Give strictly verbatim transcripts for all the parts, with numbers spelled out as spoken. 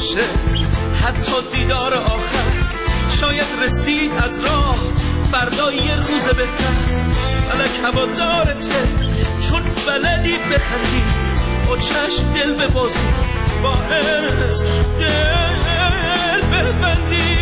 باشه، حتی دیدار آخر شاید رسید از راه، فردا یه روز بهتر. فلک هوادارته چون بلدی بخندی، با چشم دل ببازی، با عشق دل ببندی.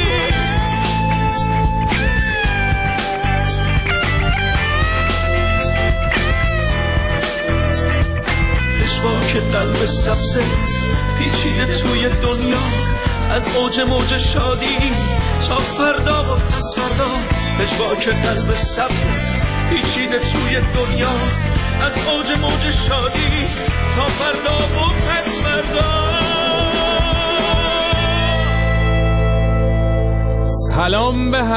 پشواک قلب سبزه پیچیده توی دنیا، از اوج موج شادی تا فردا و پس فردا. پشواک قلب سبزه پیچیده توی دنیا، از اوج موج شادی تا فردا و پس فردا. سلام به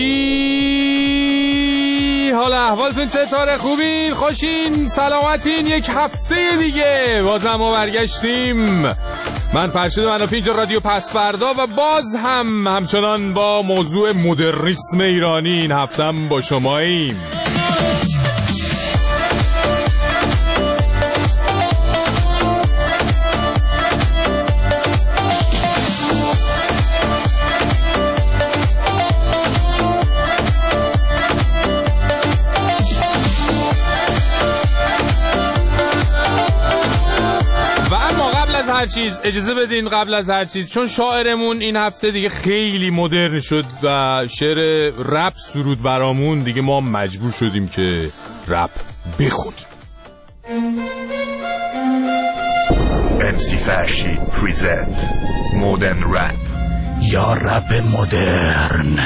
همگی، حال احوالتون چطوره؟ خوبین؟ خوشین؟ سلامتین؟ یک هفته دیگه بازم ما برگشتیم. من فرشید منافی، اینجا رادیو پس فردا و باز هم همچنان با موضوع مدرنیسم ایرانی این هفتم با شماییم. هر چیز اجازه بدین قبل از هر چیز، چون شاعرمون این هفته دیگه خیلی مدرن شد و شعر رپ سرود برامون، دیگه ما مجبور شدیم که رپ بخونیم. ام سی فرشید پریزنت مدرن رپ یا رپ مدرن.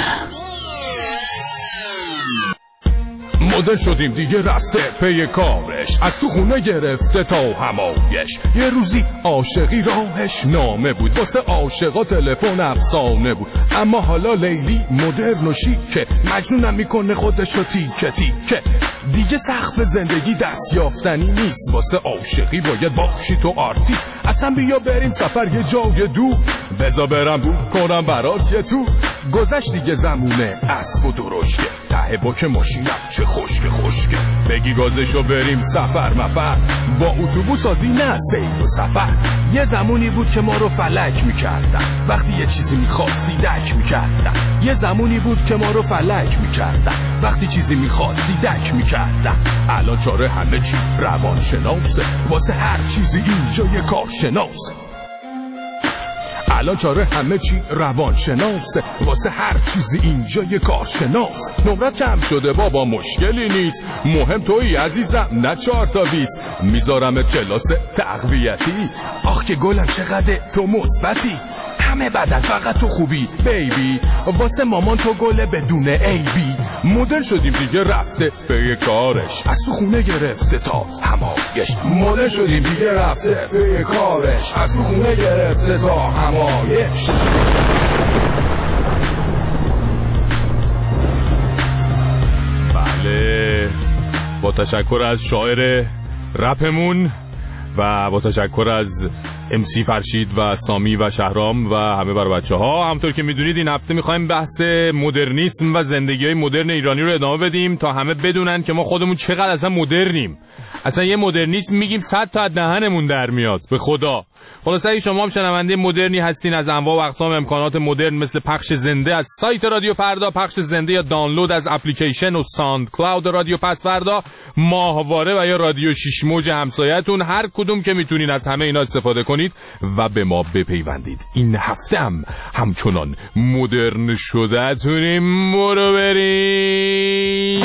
مدرن شدیم دیگه رفته پی کارش، از تو خونه گرفته تا همایش. یه روزی عاشقی راهش نامه بود، واسه عاشقا تلفن افسانه بود. اما حالا لیلی مدرن و شیکه، مجنونم میکنه خودشو تیکه تیکه. دیگه سقف زندگی دست یافتنی نیست، واسه عاشقی باید باشی تو آرتیست. اصلا بیا بریم سفر یه جای دور، بزا برم بود کنم برات یه تو. گذشت دیگه زمونه اسب و درشکه، ته باک ماشینم چه خشک خشکه. بگی گازشو بریم سفر مفر، با اتوبوس عادی نه سیر و سفر. یه زمونی بود که ما رو فلک میکردن، وقتی یه چیزی میخواستی دک میکردن. یه زمونی بود که ما رو فلک میکردن، وقتی چیزی میخواستی دک میکردن. الان چاره همه چی روانشناسه، واسه هر چیزی اینجا یه کارشناسه. الان چاره همه چی روانشناسه، واسه هر چیزی اینجا یه کارشناس. نمرت کم شده بابا مشکلی نیست، مهم تویی عزیزم نه چهار تا بیست. میذارمت کلاس تقویتی، آخ که گلم چقدر تو مثبتی. همه بدن فقط تو خوبی بیبی، واسه مامان تو گله بدون ایبی. مدل شدیم دیگه رفته به کارش، از تو خونه گرفته تا همایش. مدل شدیم دیگه رفته به کارش، از تو خونه گرفته تا همایش. بله، با تشکر از شاعر رپمون و با تشکر از ام سی فرشید و سامی و شهرام و همه بر بچه ها. همطور که میدونید این هفته میخوایم بحث مدرنیسم و زندگی های مدرن ایرانی رو ادامه بدیم تا همه بدونن که ما خودمون چقدر اصلا مدرنیم. اصلا یه مدرنیسم میگیم صد تا از دهنمون در میاد به خدا. خلاصه اگه شما هم شنونده مدرنی هستین، از انواع و اقسام امکانات مدرن مثل پخش زنده از سایت رادیو فردا، پخش زنده یا دانلود از اپلیکیشن و ساوند کلاود رادیو پس فردا، ماهواره و یا رادیو شش موج همسایه‌تون، هر کدوم که میتونین از همه اینا استفاده کنید و به ما بپیوندید. این هفته هم همچنان مدرن شده تونیم. برو بریم.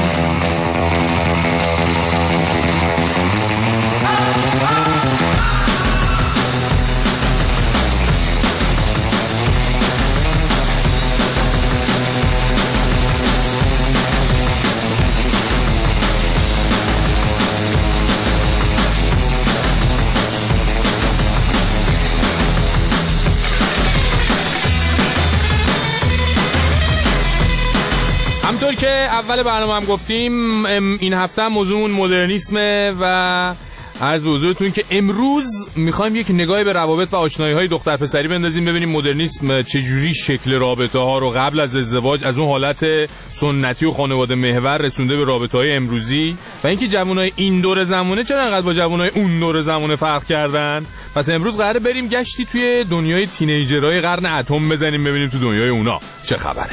همطور که اول برنامه هم گفتیم این هفته موضوعمون مدرنیسمه و عرض به حضورتون که امروز میخوایم یک نگاهی به روابط و آشنایی‌های دختر پسری بندازیم، ببینیم مدرنیسم چجوری شکل رابطه ها رو قبل از ازدواج از اون حالت سنتی و خانواده محور رسونده به رابطه‌های امروزی و اینکه جوانای این دور زمانه چرا انقدر با جوانای اون دور زمانه فرق کردن. پس امروز قراره بریم گشتی توی دنیای تینیجرهای قرن اتم بزنیم، ببینیم تو دنیای اونا چه خبره.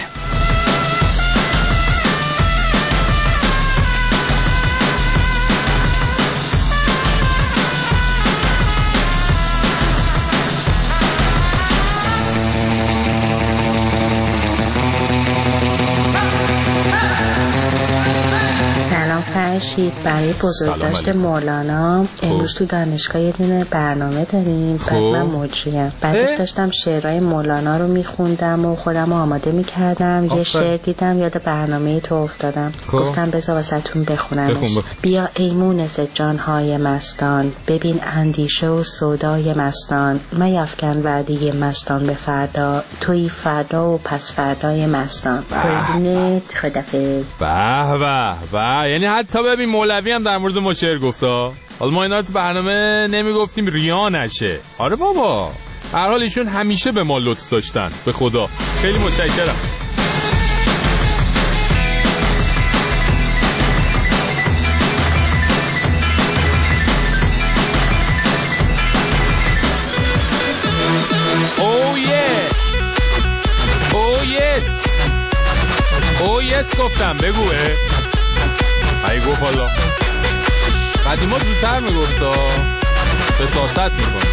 فرشید برای بزرگداشت مولانا امروز تو دانشگاه یه دونه برنامه داریم. بعد من مجریم، بعدش داشتم شعرهای مولانا رو میخوندم و خودم رو آماده میکردم. یه شعر دیدم یاد برنامه تو افتادم، گفتم بذار واسه‌تون بخونمش. بیا ای مونس جانهای مستان، ببین اندیشه و سودای مستان، میفکن وعده مستان به فردا، توی فردا و پس فردای مستان. قربونت، خدافظ. به به به، یعنی حتی ببین مولوی هم در مورد ما شعر گفتا. حالا ما اینا تو برنامه نمیگفتیم ریا نشه. آره بابا، هر حال ایشون همیشه به ما لطف داشتن، به خدا خیلی متشکرم. او یه او یس او یس گفتم بگوه. ای گفت حالا قدیما زودتر میگفتا، بساست میکن.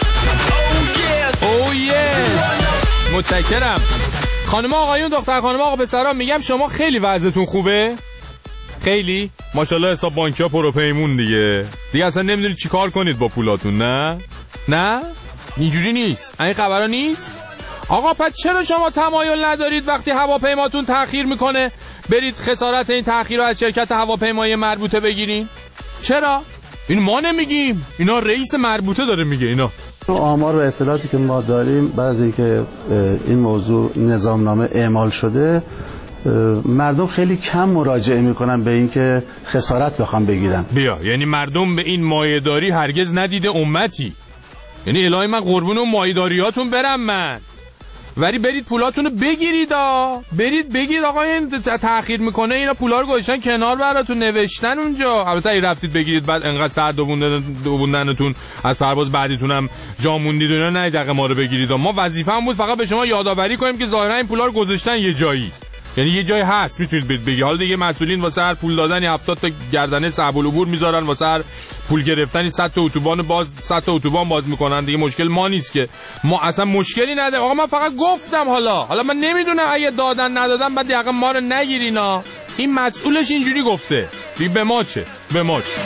او یس متشکرم. خانم آقایون، دختر خانم آقا پسران، میگم شما خیلی وضعتون خوبه؟ خیلی؟ ماشاءالله حساب بانکی ها پرو پیمون دیگه دیگه اصلا نمیدونید چی کار کنید با پولاتون. نه؟ نه؟ اینجوری نیست؟ این خبرها نیست؟ آقا پس چرا شما تمایل ندارید وقتی هواپیماتون تأخیر میکنه برید خسارت این تأخیر رو از شرکت هواپیمایی مربوطه بگیرین؟ چرا؟ این ما نمیگیم، اینا رئیس مربوطه داره میگه. اینا آمار و اطلاعاتی که ما داریم بعد از اینکه این موضوع نظامنامه اعمال شده، مردم خیلی کم مراجعه میکنن به اینکه خسارت بخوام بگیرن. بیا یعنی مردم به این مایه‌داری هرگز ندیده امتی. یعنی الهی من قربون اون مایه‌داریاتون برم من، ولی برید پولاتونو بگیرید. آ برید بگید آقا این تأخیر میکنه، اینا پولا رو گذاشتن کنار براتون نوشتن اونجا. البته ای رفتید بگیرید بعد انقدر سر دووندنتون از پرواز بعدیتون هم جا موندید اینا، نه دقیقه ما رو بگیرید. ما وظیفه‌مون بود فقط به شما یادآوری کنیم که ظاهرا این پولا رو گذاشتن یه جایی، یعنی یه جای هست میتونید بگید. حالا دیگه مسئولین واسه هر پول دادنی هفتاد تا گردنه صعب العبور میذارن، واسه هر پول گرفتنی صد تا اتوبان باز صد تا اتوبان باز میکنن دیگه. مشکل ما نیست که، ما اصلا مشکلی نداره. آقا من فقط گفتم حالا حالا من نمیدونم اگه دادن ندادن بعد یقه ما رو نگیرینا. این مسئولش اینجوری گفته، به ما چه؟ به ما چه؟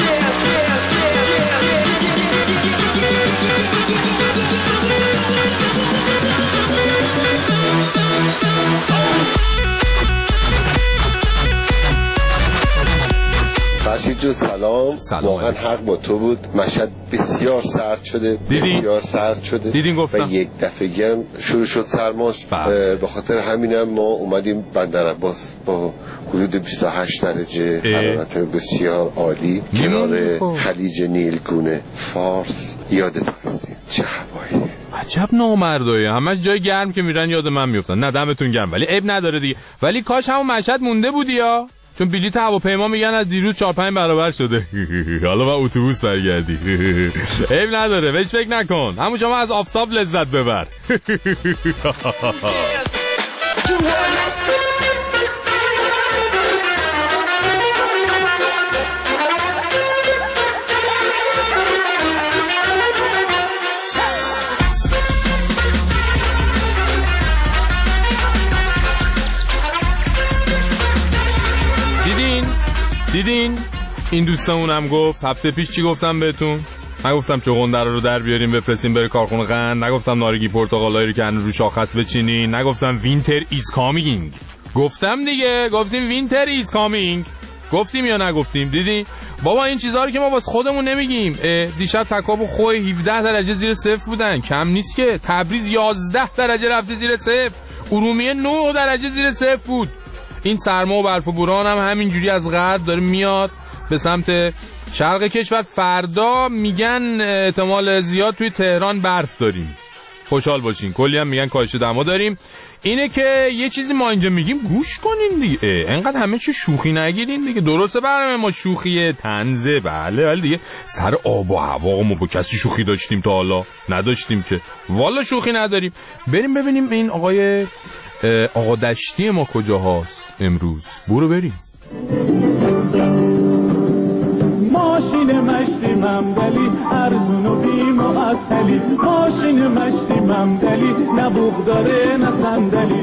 فرشید جو سلام. سلام. واقعا حق با تو بود، مشهد بسیار سرد شده. دیدین؟ بسیار سرد شده. دیدین گفتم. و یک دفعه هم شروع شد سرماش. به خاطر همینم ما اومدیم بندر عباس با حدود بیست و هشت درجه حرارت بسیار عالی کنار خلیج نیلگون فارس یادت هستیم. چه هوایی عجب نامردایی، همش جای گرم که میرن یاد من میافتن. نه دمتون گرم، ولی عیب نداره دیگه. ولی کاش همون مشهد مونده بودی یا، چون بلیط هواپیما میگن از دیروز چهار پنج برابر شده. حالا با اتوبوس برگردی. عیب نداره، بهش فکر نکن. همون شما از آفتاب لذت ببر. دیدین این دوستمونم گفت هفته پیش چی گفتم بهتون؟ نگفتم چغندر رو در بیاریم بفرستیم بره کارخونه قند، نگفتم نارنگی پرتقالایی رو که هنوز رو شاخص بچینین، نگفتم وینتر ایز کامینگ. گفتم دیگه، گفتیم وینتر ایز کامینگ. گفتیم یا نگفتیم؟ دیدین بابا این چیزا رو که ما واسه خودمون نمیگیم. دیشب تکاب و خوی هفده درجه زیر صفر بودن، کم نیست که. تبریز یازده درجه رفته زیر صفر، ارومیه نه درجه زیر صفر بود. این سرما و برف و بوران هم همینجوری از غرب داره میاد به سمت شرق کشور فردا میگن احتمال زیاد توی تهران برف داریم. خوشحال باشین. کلی هم میگن کاهش دما داریم. اینه که یه چیزی ما اینجا میگیم گوش کنین دیگه. انقدر همه چی شوخی نگیرین دیگه. درسته برنامه ما شوخیه طنزه، بله، ولی دیگه سر آب و هوا ما با کسی شوخی داشتیم تا حالا؟ نداشتیم که. والا شوخی نداریم. بریم ببینیم این آقای آقا دشتی ما کجا هست امروز. برو بریم. ماشین مشتی ممدلی ارزون و بیم و اصلی، ماشین مشتی ممدلی نه بوغ داره نه صندلی.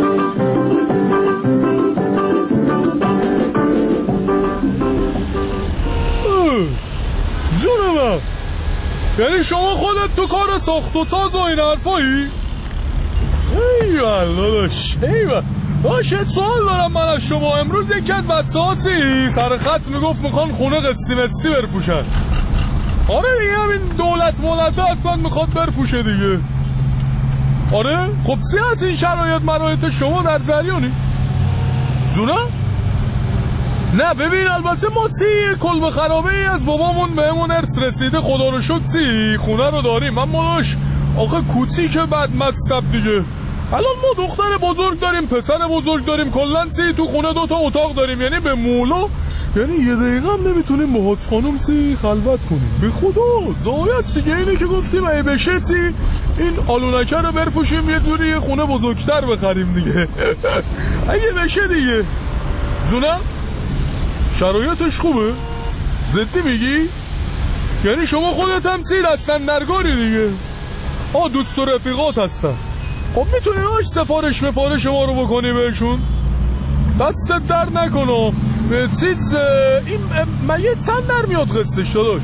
جونم، یعنی شما خودت تو کار ساخت و ساز و این حرفایی؟ ای والله داشت ای والله باشه. سوال دارم من از شما. امروز یکی از بچه‌هاتی سر خط میگفت میخوان خونه قسطی مسی برفوشن. آره دیگه، همین دولت مولته حتما میخواد برفوشه دیگه. آره خب چی هست این شرایط مرایط شما در جریانی؟ زونه؟ نه ببین، البته ما چی کلبه خرابه ای از بابامون بهمون ارث رسیده، خدا رو شکر چی خونه رو داریم. من ماداش آخه کوچی که بد مصب دیگه. الان ما دختر بزرگ داریم، پسر بزرگ داریم، کلن سی تو خونه دوتا اتاق داریم. یعنی به مولا یعنی یه دقیقه هم نمیتونیم با حاج خانم سی خلوت کنیم. به خدا زایست دیگه. اینه که گفتیم ای بشه سی این آلونکه رو برفوشیم یه دوری یه خونه بزرگتر بخریم دیگه. اگه بشه دیگه. زونه شرایطش خوبه؟ زدی میگی؟ یعنی شما خودت هم سی دستن نرگاری دیگه. آه دوست و رفیقات هستن. خب میتونی هاش سفارش مفارش ما رو بکنی بهشون؟ دستت در نکنم. چیز این من یه چند در میاد قصهش داداش؟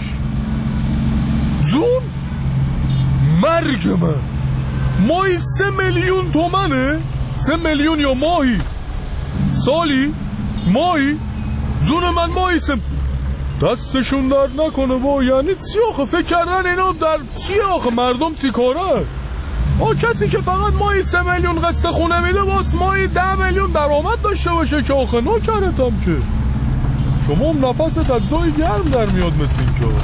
جون مرگ من ماهی سه میلیون تومنه؟ سه میلیون یا ماهی؟ سالی؟ ماهی؟ جون من ماهی سه دستشون در نکنه با. یعنی چی آخه فکر کردن اینا در چی آخه مردم چی کاره؟ آه کسی که فقط ماهی سه میلیون قسط خونه میده باز ماهی ده میلیون درآمد داشته باشه که آخه ناکرتم که. شما هم نفست از جای گرم در میاد مثل این که.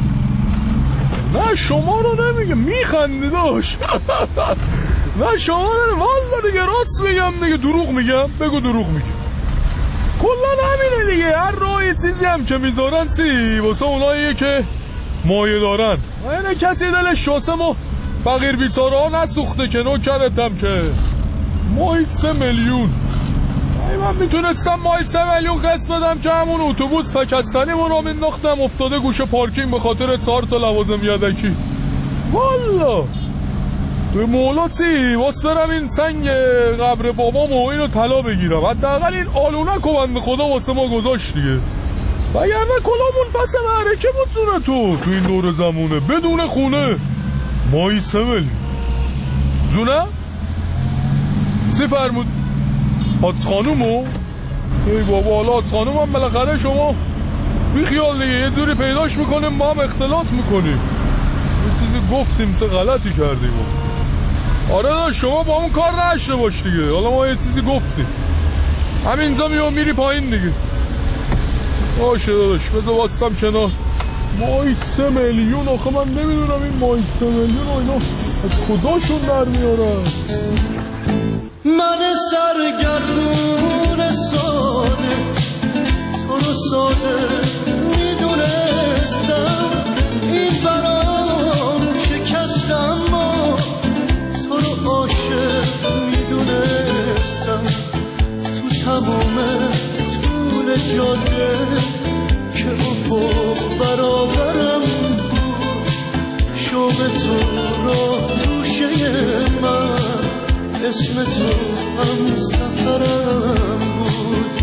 نه شما رو نمیگه میخندی داشت. نه شما رو نمیگه والله دیگه راست میگم دیگه. دروغ میگم؟ بگو دروغ میگم. کلن همینه دیگه. هر راهی چیزی هم که میذارن سی واسه اوناییه که مایه دارن. اینه کسی دلش شاسم و فقیر بیچاره ها نسوخته که نوکرتم که. ماهی سه میلیون ای من میتونستم ماهی سه میلیون قسط بدم که همون اتوبوس فکستنیمون رو مینداختم افتاده گوشه پارکینگ به خاطر چهار تا لوازم یدکی. والا به مولا چی واس برم این سنگ قبر بابامو اینو طلا بگیرم. حداقل این آلونک و بنده خدا واسه ما گذاشت دیگه. وگرنه کلامون پس معرکه بود زونه تو تو این دور زمونه بدون خونه. ماهی سه میلیون زونه؟ سی فرمود حاج خانومو؟ ای بابا حالا حاج خانوم هم بالاخره شما بی خیال دیگه یه دوری پیداش میکنیم ما هم اختلاط میکنیم. یه چیزی گفتیم سه غلطی کردیم. آره داشت شما با اون کار نشته باش دیگه. حالا ما یه چیزی گفتیم همینجا میام میری پایین دیگه. باشه داداش بذار واسم کنار. ماهی سه میلیون آخه من نمیدونم این ماهی سه میلیون و اینا از کجاشون در میارن. من سرگردون ساده تو رو ساده میدونستم این برام شکستم ما تو رو عاشق میدونستم تو تمام طول جاده که افق برابرم بود شوق تو را توشه من اسم تو هم سفرم بود.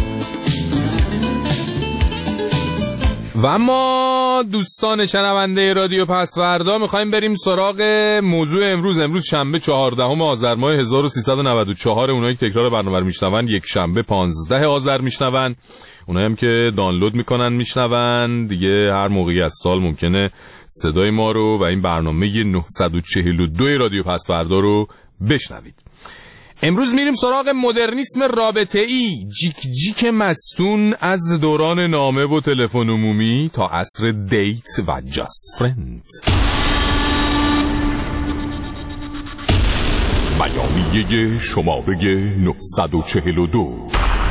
و اما دوستان شنونده رادیو پسوردا میخوایم بریم سراغ موضوع امروز. امروز شنبه چهاردهم آذر ماه هزار و سیصد و نود و چهار. اونایی که تکرار برنامه رو میشنون یک شنبه پانزده آذر میشنون. اونایی هم که دانلود میکنن میشنون دیگه هر موقعی از سال ممکنه صدای ما رو و این برنامه نهصد و چهل و دو رادیو پسوردا رو بشنوید. امروز میریم سراغ مدرنیسم رابطه‌ای، جیک جیک مستون از دوران نامه و تلفن عمومی تا عصر دیت و جاست فرند. بیانیه شماره نهصد و چهل و دو.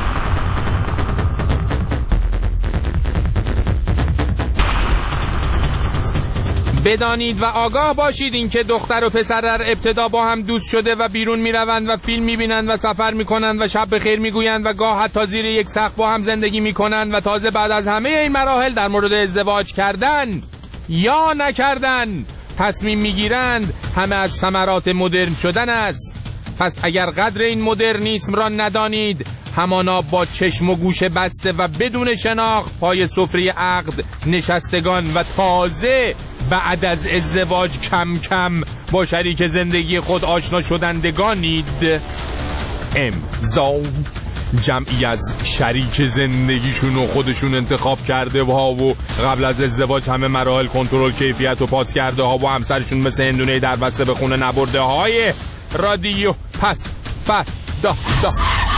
بدانید و آگاه باشید این که دختر و پسر در ابتدا با هم دوست شده و بیرون می روند و فیلم می بینند و سفر می کنند و شب بخیر می گویند و گاه حتی زیر یک سقف با هم زندگی می کنند و تازه بعد از همه این مراحل در مورد ازدواج کردن یا نکردن تصمیم می گیرند، همه از ثمرات مدرن شدن است. پس اگر قدر این مدرنیسم را ندانید، همانا با چشم و گوش بسته و بدون شناخت پای سفره عقد نشستگان و تازه بعد از ازدواج کم کم با شریک زندگی خود آشنا شدندگانید. امضا جمعی از شریک زندگیشون و خودشون انتخاب کرده ها و قبل از ازدواج همه مراحل کنترل کیفیت و پاس کرده ها و همسرشون مثل هندونه در بسته به خونه نبرده های رادیو پس فر دا دا.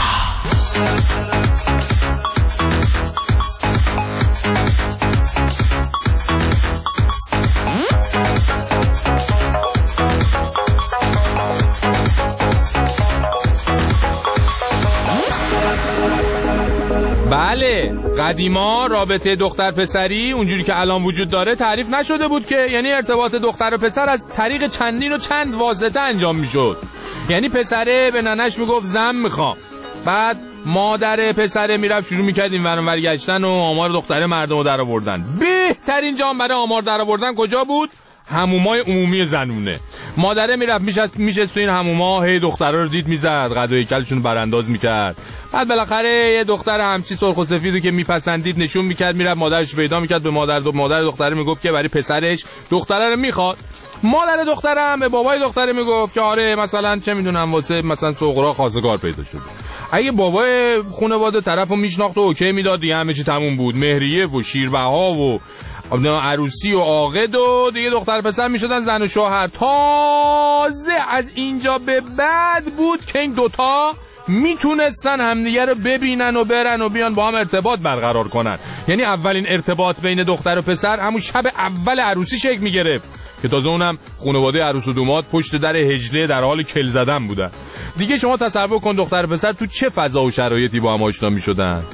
بله، قدیما رابطه دختر پسری اونجوری که الان وجود داره تعریف نشده بود که، یعنی ارتباط دختر و پسر از طریق چندین و چند واسطه انجام میشد. یعنی پسره به ننش میگفت زن میخوام، بعد مادر پسره میرفت شروع میکرد این ور اون ور گشتن و آمار دختر مردمو در آوردن. بهترین جام برای آمار در آوردن کجا بود؟ حمومای عمومی زنونه. مادره میرفت میشه میشه تو این حموما، هی دخترا رو دید میزد، غذای کلشون برانداز میکرد. بعد بالاخره یه دختر همچی سرخ و سفیدو که میپسندید نشون میکرد، میرفت مادرش پیدا میکرد، به مادر دو مادر دختره میگفت که برای پسرش دختره رو میخواد. مادر دخترم به بابای دختره میگفت که آره مثلا چه میدونم واسه مثلا سغرا خواستگار پیدا شده. اگه بابای خانواده طرفو میشناخت و اوکی میداد دیگه همه چی تموم بود. مهریه و شیربها و عروسی و عاقد و دیگه دختر پسر میشدن زن و شوهر. تازه از اینجا به بعد بود که این دوتا میتونستن همدیگه رو ببینن و برن و بیان با هم ارتباط برقرار کنن. یعنی اولین ارتباط بین دختر و پسر همون شب اول عروسی شکل میگرفت که تازه اونم خانواده عروس و دوماد پشت در هجله در حال کل زدن بودن. دیگه شما تصور کن دختر و پسر تو چه فضا و شرایطی با هم آشنا میشدن.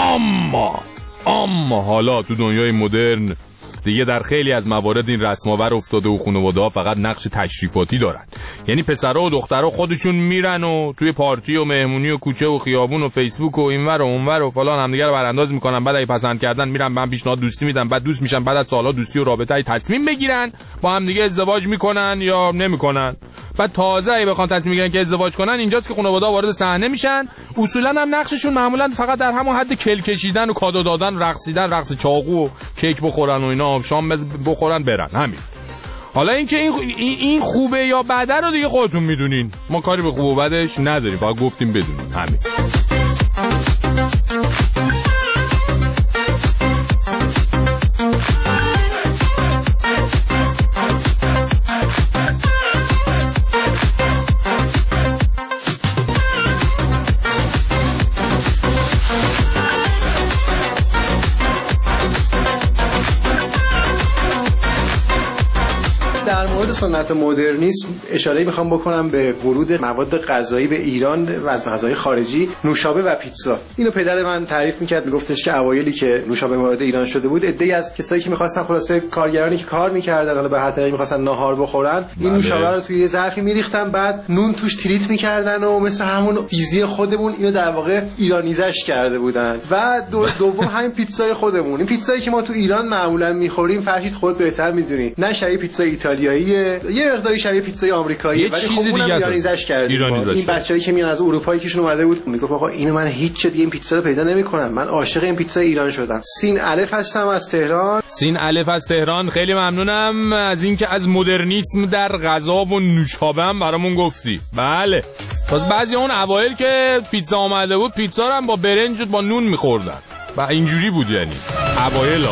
اما اما حالا تو دنیای مدرن دیگه در خیلی از موارد این رسم‌آور افتاده و خانواده‌ها فقط نقش تشریفاتی دارن. یعنی پسرها و دخترها خودشون میرن و توی پارتی و مهمونی و کوچه و خیابون و فیسبوک و اینور و اونور و فلان همدیگه رو برانداز میکنن. بعد اگه پسند کردن میرن من پیشنهاد دوستی میدن، بعد دوست میشن، بعد از سالها دوستی و رابطه تصمیم بگیرن با هم دیگه ازدواج میکنن یا نمیکنن. بعد تازه اگه بخوان تصمیم بگیرن که ازدواج کنن اینجاست که خانواده‌ها وارد صحنه میشن. اصولا هم نقششون معمولا فقط در همون حد کل کشیدن و کادو دادن، رقصیدن، رقص چاقو و کیک بخورن و اینا، شام بخورن برن، همین. حالا اینکه این این خوبه یا بده رو دیگه خودتون میدونین. ما کاری به خوب و بدش نداریم، فقط گفتیم بدونین، همین. سنت مدرنیسم اشاره میخوام بکنم به ورود مواد غذایی به ایران و از غذای خارجی، نوشابه و پیتزا. اینو پدر من تعریف میکرد، میگفتش که اوایلی که نوشابه وارد ایران شده بود، عده‌ای از کسایی که میخواستن، خلاصه کارگرانی که کار میکردن، حالا به هر طریقی میخواستن ناهار بخورن، این نوشابه رو توی یه ظرفی میریختن، بعد نون توش تریت میکردن و مثل همون دیزی خودمون اینو در واقع ایرانیزش کرده بودن. و دو دوم همین پیتزای خودمون، این پیتزایی که ما تو ایران معمولا میخوریم، فرشید خود بهتر میدونی، نه شبیه پیتزای ایتالیایی، یه مقداری شبیه پیتزای آمریکایی، ولی خب اونم ایرانیزش کردیم. این بچه‌ای که میان از اروپایی کهشون اومده بود میگفت آقا اینو من هیچ دیگه این پیتزا رو پیدا نمی‌کنم، من عاشق این پیتزای ایران شدم. سین الف هستم از تهران. سین الف از تهران، خیلی ممنونم از اینکه از مدرنیسم در غذا و نوشابه هم برامون گفتی. بله، باز بعضی اون اوایل که پیتزا اومده بود پیتزا رو هم با برنج با نون می‌خوردن و اینجوری بود، یعنی اوایلا.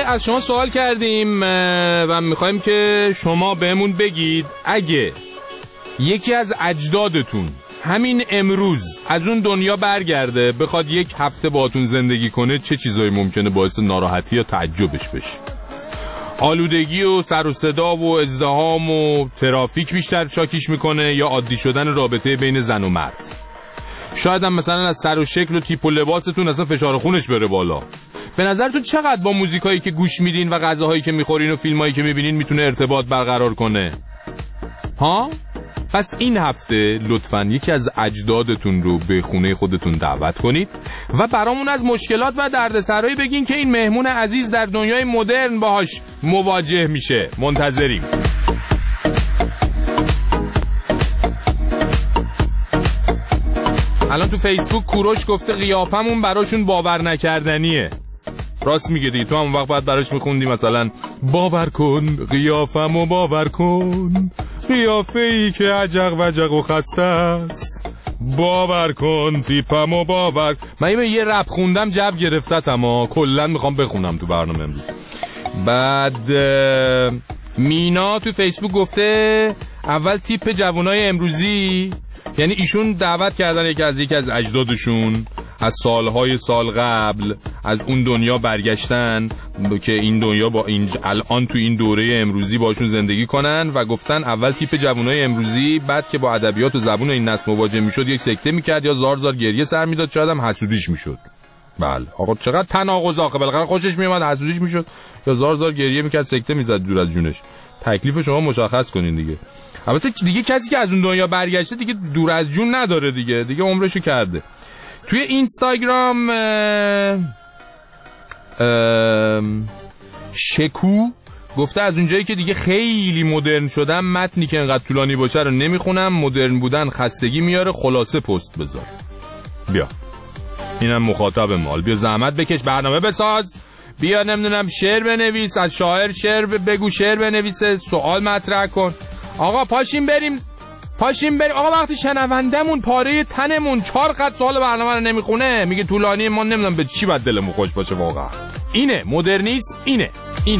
از شما سوال کردیم و میخوایم که شما بهمون بگید اگه یکی از اجدادتون همین امروز از اون دنیا برگرده بخواد یک هفته باهاتون زندگی کنه، چه چیزایی ممکنه باعث ناراحتی یا تعجبش بشه؟ آلودگی و سر و صدا و ازدحام و ترافیک بیشتر شاکیش میکنه یا عادی شدن رابطه بین زن و مرد؟ شاید هم مثلا از سر و شکل و تیپ و لباستون اصلا فشار خونش بره بالا. به نظرتون چقدر با موزیکایی که گوش میدین و غذاهایی که میخورین و فیلمایی که میبینین میتونه ارتباط برقرار کنه؟ ها؟ پس این هفته لطفاً یکی از اجدادتون رو به خونه خودتون دعوت کنید و برامون از مشکلات و دردسرایی بگین که این مهمون عزیز در دنیای مدرن باهاش مواجه میشه. منتظریم. الان تو فیسبوک کوروش گفته قیافمون براشون باور نکردنیه. راست میگه دیگه، تو هم وقت بعد براش میخوندی مثلا باور کن قیافمو باور کن، قیافه ای که عجق وجق و خسته است، باور کن تیپمو باور. من یه رپ خوندم جب گرفتت، اما کلن میخوام بخونم تو برنامه امروز. بعد مینا تو فیسبوک گفته اول تیپ جوانای امروزی، یعنی ایشون دعوت کردن یکی از یکی از اجدادشون از سالهای سال قبل از اون دنیا برگشتن که این دنیا با این الان تو این دوره امروزی باشون زندگی کنن و گفتن اول تیپ جوانای امروزی بعد که با ادبیات و زبون این نسل مواجه میشد یک سکته میکرد یا زار زار گریه سر میداد، شاید هم حسودیش میشد. بله آقا چقدر تناقض آخه، بالاخره خوشش میومد حسودیش میشد یا زار زار گریه میکرد سکته میزد دور از جونش. تکلیف شما مشخص کنین دیگه. البته دیگه کسی که از اون دنیا برگشته دیگه دور از جون نداره دیگه، دیگه عمرشو کرده. توی اینستاگرام اه اه شکو گفته از اونجایی که دیگه خیلی مدرن شدم متنی که انقدر طولانی باشه رو نمیخونم، مدرن بودن خستگی میاره، خلاصه پست بذار. بیا اینم مخاطب مال، بیا زحمت بکش برنامه بساز، بیا نمیدونم شعر بنویس، از شاعر شعر بگو، شعر بنویسه، سوال مطرح کن. آقا پاشیم بریم پاشیم بریم آقا. وقتی شنوندمون پاره تنمون چهار خط سوال برنامه رو نمیخونه میگه طولانی، ما نمیدونم به چی باید دلمون خوش باشه. واقعا اینه مدرنیسم، اینه اینه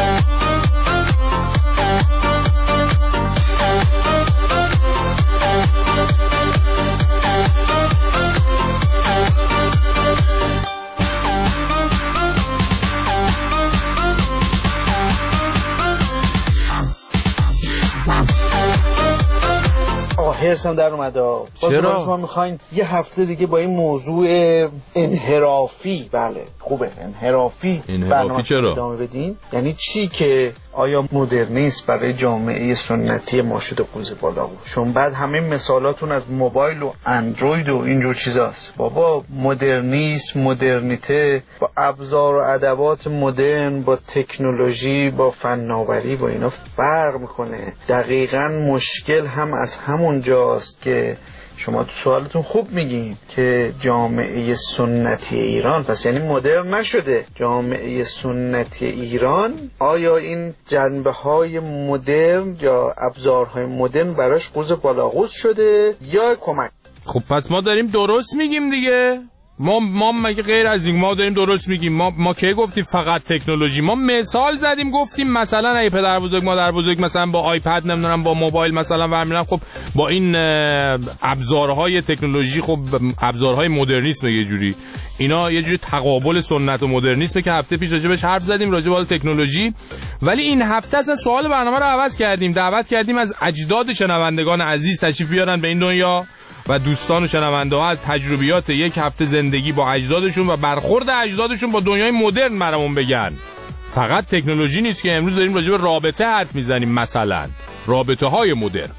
هرسم در اومده. چرا؟ شما میخواین یه هفته دیگه با این موضوع انحرافی، بله خوبه انحرافی انحرافی چرا؟ ادامه بدین. یعنی چی که آیا مدرنیسم برای جامعه سنتی ما شده قوز بالا بود؟ چون بعد همه مثالاتون از موبایل و اندروید و اینجور چیزاست. بابا مدرنیسم، مدرنیته با ابزار و ادوات مدرن، با تکنولوژی، با فناوری، با اینا فرق میکنه. دقیقاً مشکل هم از همون جاست که شما تو سوالتون خوب میگین که جامعه سنتی ایران، پس یعنی مدرن نشده. جامعه سنتی ایران آیا این جنبه های مدرن یا ابزارهای مدرن براش قوز بالاقوز شده یا کمک؟ خب پس ما داریم درست میگیم دیگه. ما ما مگه غیر از این ما داریم درست میگیم؟ ما ما کی گفتیم فقط تکنولوژی؟ ما مثال زدیم گفتیم مثلا ای پدر بزرگ مادر بزرگ مثلا با آیپد نمیدونم با موبایل مثلا برمیرن، خب با این ابزارهای تکنولوژی، خب ابزارهای مدرنیسم یه جوری، اینا یه جوری تقابل سنت و مدرنیسم که هفته پیش راجع بهش حرف زدیم، راجع به تکنولوژی. ولی این هفته اصلا سوال برنامه رو عوض کردیم، دعوت کردیم از اجداد شنوندگان عزیز تشریف بیارن به این دنیا و دوستان و شنونده ها از تجربیات یک هفته زندگی با اجدادشون و برخورد اجدادشون با دنیای مدرن برامون بگن. فقط تکنولوژی نیست که امروز داریم راجع به رابطه حرف میزنیم، مثلا رابطه های مدرن.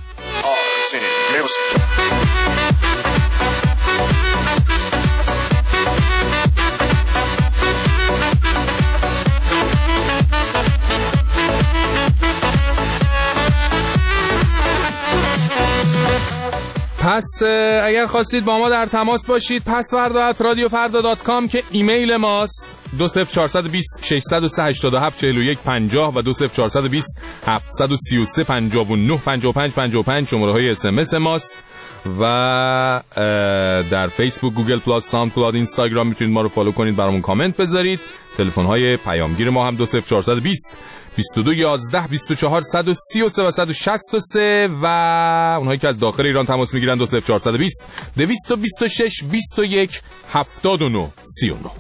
پس اگر خواستید با ما در تماس باشید پسوردا ات رادیو فردا دات کام که ایمیل ماست، دو صفر چهار دو صفر شش صفر سه هشت هفت چهار یک پنجاه و دو صفر چهار دو صفر هفت سه سه پنجاه و نه پنجاه و پنج پنجاه و پنج شماره های اس ام اس ماست. و در فیسبوک، گوگل پلاس، ساوند کلاود، اینستاگرام میتونید ما رو فالو کنید، برامون کامنت بذارید. تلفن‌های پیامگیر ما هم دو صفر چهارصد و بیست بیست و دو یازده بیست و چهار صد و سی و سه و صد و شصت و سه و اونهایی که از داخل ایران تماس میگیرن دو صفر چهارصد و بیست دویست و بیست و شش بیست و یک هفتاد و نه سی و نه.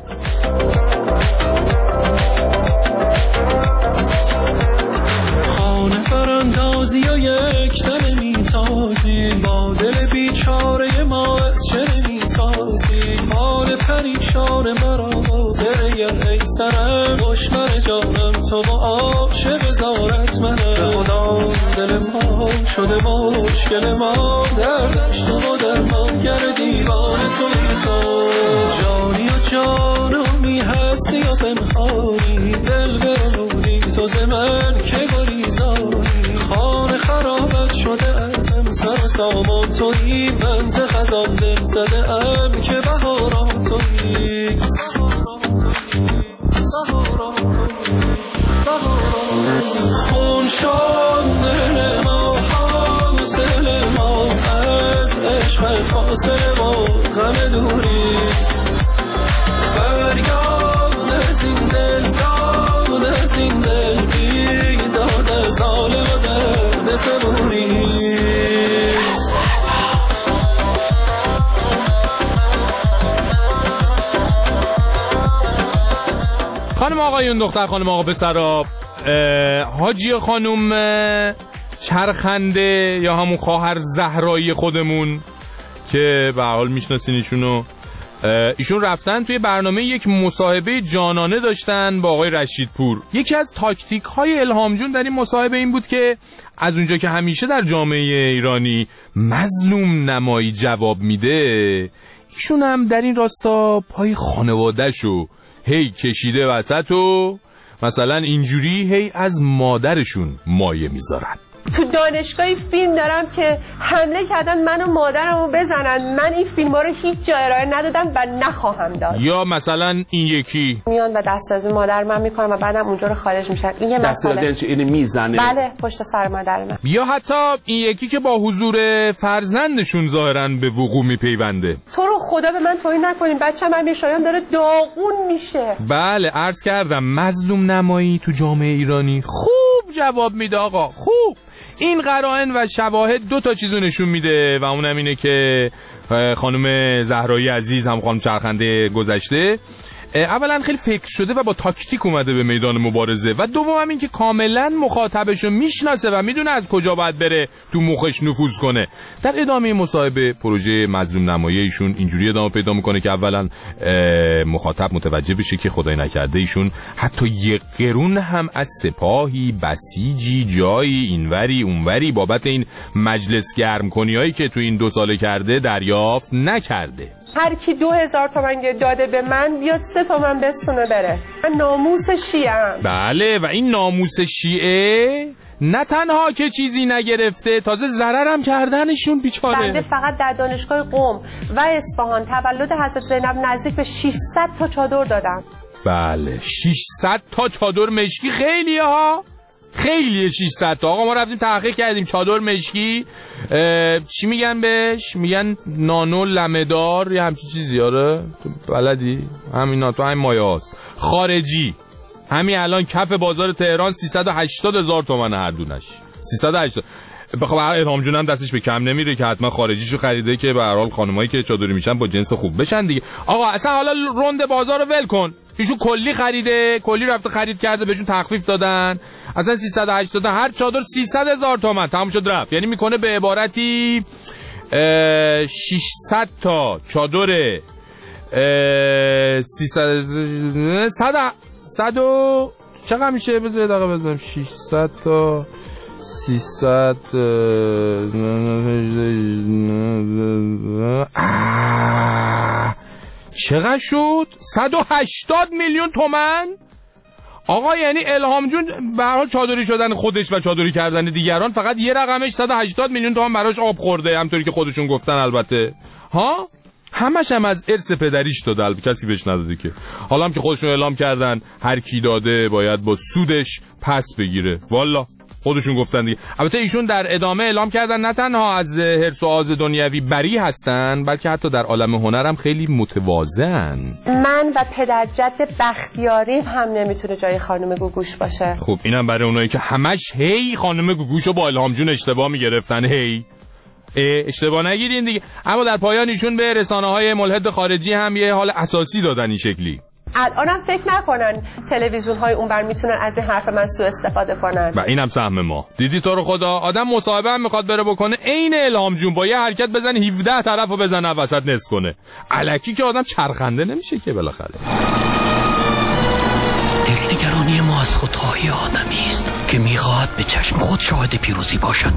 خانه براندازی و یک دل میتازی با دل بیچاره ما از چه میسازی حال پریشان مرا دل ای سرم دشمن جانم تو با عاشق زارت منم به خدا دل ما شده مشکل ما دردش تو و درمانگر دیوانه توی تو جانی و جانمی هستی و پنهانی دل برمونی تو ز من که گریزانی خانه خرابت شده ام سر سامان تویی من ز خزان دل زده ام که بهاران تویی خون شد دل ما حاصل ما از عشق فاصله ما غم دوری فریاد از این دل زاد از این دل بیداد از حال و درد صبوری خانم آقایون دختر خانم آقا پسرا حاجی خانم چرخنده یا همون خواهر زهرایی خودمون که به حال میشناسین ایشونو، ایشون رفتن توی برنامه یک مصاحبه جانانه داشتن با آقای رشیدپور. یکی از تاکتیک های الهام جون در این مصاحبه این بود که از اونجا که همیشه در جامعه ایرانی مظلوم نمایی جواب میده، ایشون هم در این راستا پای خانواده‌شو هی کشیده وسط و مثلا اینجوری هی از مادرشون مایه میذارن. تو دانشگاهی فیلم دارم که حمله کردن من و مادرمو بزنن، من این فیلم رو هیچ جا ارائه ندادم و نخواهم داد. یا مثلا این یکی میان و دسترازی مادر من میکنن و بعدم اونجا رو خارج میشن. این یه مسئله. دسترازی اینو میزنه. بله پشت سر مادر من. یا حتی این یکی که با حضور فرزندشون ظاهرا به وقوع میپیونده. تو رو خدا به من توهین نکنین، بچه‌م همین شایان داره داغون میشه. بله عرض کردم مظلوم نمایی تو جامعه ایرانی خوب جواب میده آقا، خوب. این قرائن و شواهد دو تا چیزو نشون میده و اونم اینه که خانم زهرایی عزیز هم خانم چرخنده گذشته اولا خیلی فکر شده و با تاکتیک اومده به میدان مبارزه و دوم این که کاملا مخاطبشو میشناسه و میدونه از کجا باید بره تو مخش نفوذ کنه. در ادامه مصاحبه پروژه مظلوم نمایی ایشون اینجوری ادامه پیدا میکنه که اولا مخاطب متوجه بشه که خدای نکرده ایشون حتی یک قرون هم از سپاهی بسیجی جایی اینوری اونوری بابت این مجلس گرم کنیایی که تو این دو ساله کرده دریافت نکرده. هر کی دو هزار تومن داده به من بیاد سه تومن بستونه بره. من ناموس شیعه‌ام. بله و این ناموس شیعه نه تنها که چیزی نگرفته تازه ضررم کردنشون بیچاره. بنده فقط در دانشگاه قم و اصفهان تولد حضرت زینب نزدیک به ششصد تا چادر دادم. بله ششصد تا چادر مشکی خیلیه ها، خیلیه ششصد تا. آقا ما رفتیم تحقیق کردیم چادر مشکی چی میگن بهش؟ میگن نانو لمدار یا همچین چیزی. آره بلدی همینا تو همین مایه هاست. خارجی همین الان کف بازار تهران سیصد و هشتاد هزار تومن هر دونش. سیصد و هشتاد. بخوام الهام جونم دستش به کم نمیره که حتما خارجیشو خریده که به هر حال خانمایی که چادری میشن با جنس خوب بشن دیگه. آقا اصلا حالا روند بازار رو ول کن، ایشون کلی خریده، کلی رفته خرید کرده، بهشون تخفیف دادن، اصلا سیصد و هشتاد هر چادر سیصد هزار تومان تموم شد رفت. یعنی میکنه به عبارتی ششصد تا چادر سیصد صد صد و چقدر میشه؟ بذار دقیقه بزنم. ششصد تا سیصد چقدر شد؟ صد و هشتاد میلیون تومان. آقا یعنی الهام جون به هر حال چادری شدن خودش و چادری کردن دیگران فقط یه رقمش صد و هشتاد میلیون تومان براش آب خورده، همطوری که خودشون گفتن. البته ها همش هم از ارث پدریش داده، البته کسی بهش نداده که. حالا هم که خودشون اعلام کردن هر کی داده باید با سودش پس بگیره. والا خودشون گفتن دیگه. البته ایشون در ادامه اعلام کردن نه تنها از حرص و آز دنیوی بری هستن، بلکه حتی در عالم هنر هم خیلی متواضعن. من و پدر جد بختیاری هم نمیتونه جای خانم گوگوش باشه. خب اینم برای اونایی که همش هی خانم گوگوشو با الهام جون اشتباه میگرفتن. هی اشتباه نگیرین دیگه. اما در پایان ایشون به رسانه‌های ملحد خارجی هم یه حال اساسی دادن این شکلی. الانم فکر نکنن تلویزیون‌های اونور میتونن از این حرف من سوء استفاده کنن. و اینم سهم ما. دیدی تو رو خدا آدم مصاحبه هم میخواد بره بکنه، عین الهام جون با یه حرکت بزن هفده طرفو بزنه وسط نصف کنه. الکی که آدم چرخنده نمیشه که بالاخره. دلنگرانی ما از خودخواهی آدمی است که میخواهد به چشم خود شاهد پیروزی باشد.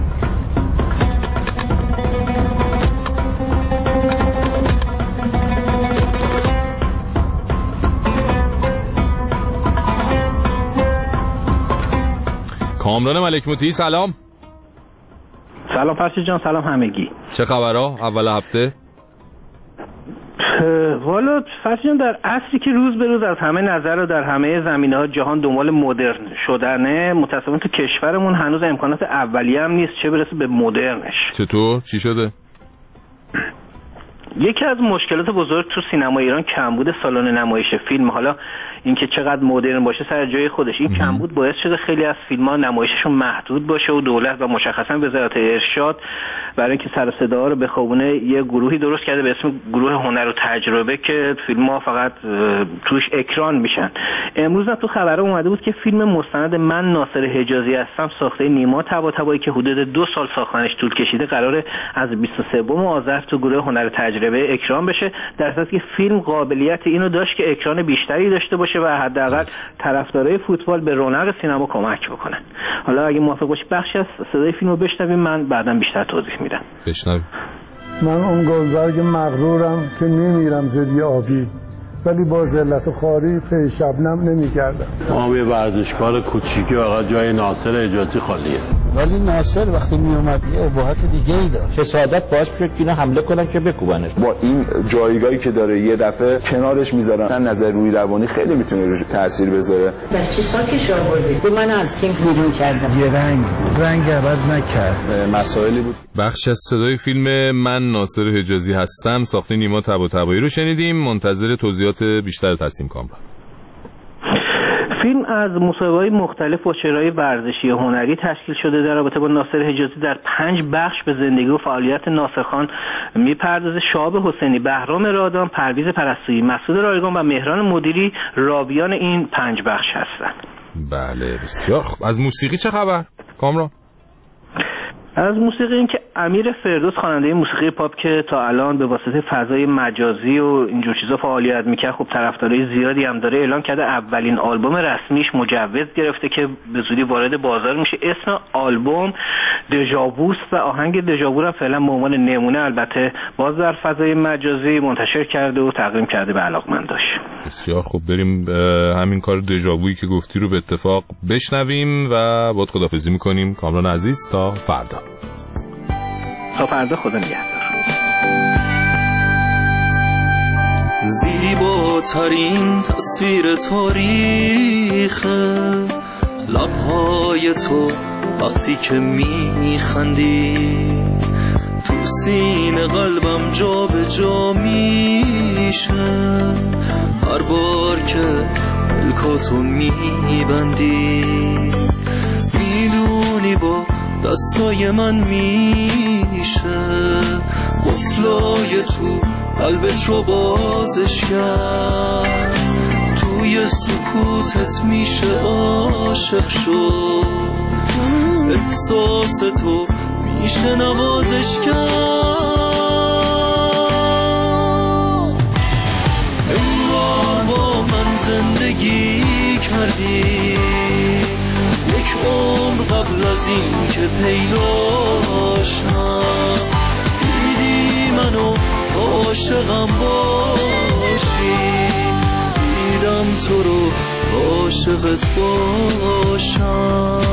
کامران ملک موتی سلام. سلام فرشید جان، سلام همگی. چه خبرها اول هفته؟ والا فرشید جان، در عصری که روز به روز از همه نظر و در همه زمینه‌ها جهان دنبال مدرن شدنه، متأسفانه تو کشورمون هنوز امکانات اولیه هم نیست، چه برسه به مدرنش. چطور؟ چی شده؟ یکی از مشکلات بزرگ تو سینما ایران کمبود سالن نمایش فیلم. حالا اینکه چقدر مدرن باشه سر جای خودش، این کمبود باعث شده خیلی از فیلم‌ها نمایششون محدود باشه و دولت و مشخصا وزارت ارشاد برای اینکه سر و صدا رو بخوابونه یه گروهی درست کرده به اسم گروه هنر و تجربه که فیلم‌ها فقط توش اکران میشن. امروز هم تو خبرها اومده بود که فیلم مستند من ناصر حجازی هستم ساخته نیما طباطبایی که حدود دو سال ساختنش طول کشیده قراره از بیست و سوم آذر تو گروه هنر تجربه اکران بشه، در اساس که فیلم قابلیت اینو داشت که اکران بیشتری داشته باشه و حداقل طرفدارای فوتبال به رونق سینما کمک بکنن. حالا اگه موافق باشی بخشی از صدای فیلمو بشنویم، من بعداً بیشتر توضیح میدم. بشنویم. من اون گلبرگ مغرورم که میمیرم زدی آبی، ولی با ذلت و خواری پی شبنم نمیگردم. ما یه ورزشکار کوچیکی فقط جای ناصر حجازی خالیه. ولی ناصر وقتی می اومد یه ابهات دیگه ای داشت. حسادت باعث شد که اینا حمله کنن که بکوبنش. با این جایگاهی که داره یه دفعه کنارش میذارن، از نظر روی روانی خیلی میتونه روش تاثیر بذاره. بچه ساکش آورده. تو من از تیم بیرون کردم. یه رنگ رنگ عوض نکرد. مسائلی بود. بخش از صدای فیلم من ناصر حجازی هستم ساخته نیما طباطبایی رو شنیدیم. منتظر توضیحات بیشتر هستیم کامران. فیلم از مصاحبه‌های مختلف و شرایط ورزشی و هنری تشکیل شده. در رابطه با ناصر حجازی در پنج بخش به زندگی و فعالیت ناصرخان میپردازه. شهاب حسینی، بهرام رادان، پرویز پرستویی، مسعود رایگان و مهران مدیری راویان این پنج بخش هستند. بله بسیار خوب. از موسیقی چه خبر کامران؟ از موسیقی این که امیر فردوس خواننده موسیقی پاپ که تا الان به واسطه فضای مجازی و اینجور چیزا فعالیت میکرد، خب طرفدارای زیادی هم داره، اعلان کرده اولین آلبوم رسمیش مجوز گرفته که به زودی وارد بازار میشه. اسم آلبوم دژاووست و آهنگ دژاوو را فعلا به عنوان نمونه البته باز در فضای مجازی منتشر کرده و تقدیم کرده به علاقمنداش. بسیار خوب، بریم همین کار دژاوویی که گفتی رو به اتفاق بشنویم و باید خداحافظی میکنیم کامران عزیز تا فردا. تا فردا، خدا نگهدار. زیباترین تصویر تاریخ لبهای تو وقتی که میخندی، تو سینه قلبم جا به جا میشه هر بار که پلکاتو میبندی. میدونی با دستای من میشه قفلای تو قلبت رو بازش کرد، توی سکوتت میشه عاشق شد، احساس تو میشه نوازش کرد. انگار با من زندگی کردی، یک عمر قبل از این که پیداشم، دیدی منو عاشقم باشی، دیدم تو رو عاشقت باشم.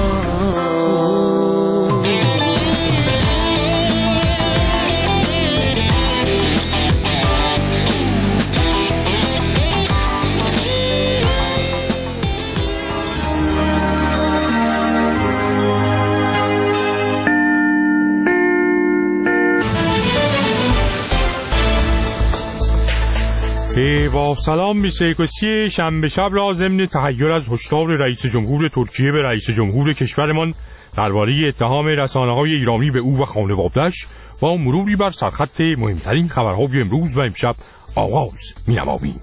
با سلام به سیکوسی شنبه شب را ضمن تحیر از هشدار رئیس جمهور ترکیه به رئیس جمهور کشورمان درباره اتهام رسانه‌های ایرانی به او و خانواده‌اش با مروری بر سرخط مهمترین خبرهای امروز و امشب آغاز می‌نماییم.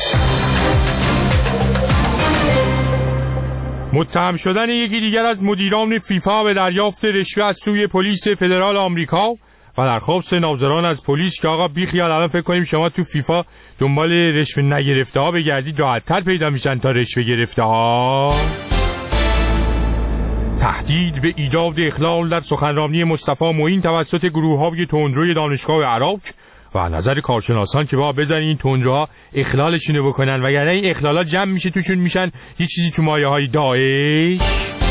متهم شدن یکی دیگر از مدیران فیفا به دریافت رشوه از سوی پلیس فدرال آمریکا و درخواست ناظران از پلیس که آقا بیخیال الان فکر کنیم شما تو فیفا دنبال رشوه نگرفته ها بگردید راحت‌تر پیدا میشن تا رشوه گرفته ها. تهدید به ایجاد اخلال در سخنرانی مصطفی معین توسط گروه‌های تندروی دانشگاه عراق و نظر کارشناسان که با بزنین این تندروها اخلالشونو بکنن وگرنه این اخلالات جمع میشه توشون میشن یه چیزی تو مایه‌های داعش.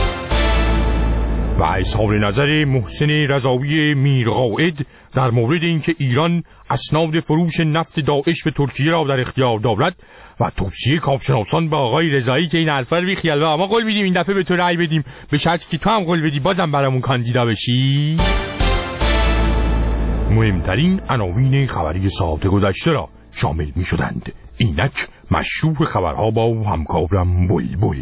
و اظهار نظر محسن رضاوی میرقائد در مورد اینکه ایران اسناد فروش نفت داعش به ترکیه را در اختیار دارد و توصیه کارشناسان به آقای رضایی که این حرفا رو بیخیال و ما قول میدیم این دفعه به تو رأی بدیم به شرطی که تو هم قول بدی بازم برامون کاندیدا بشی. مهمترین عناوین خبری ساعت گذشته را شامل می شدند. اینک مشروع خبرها با همکارم بلبل.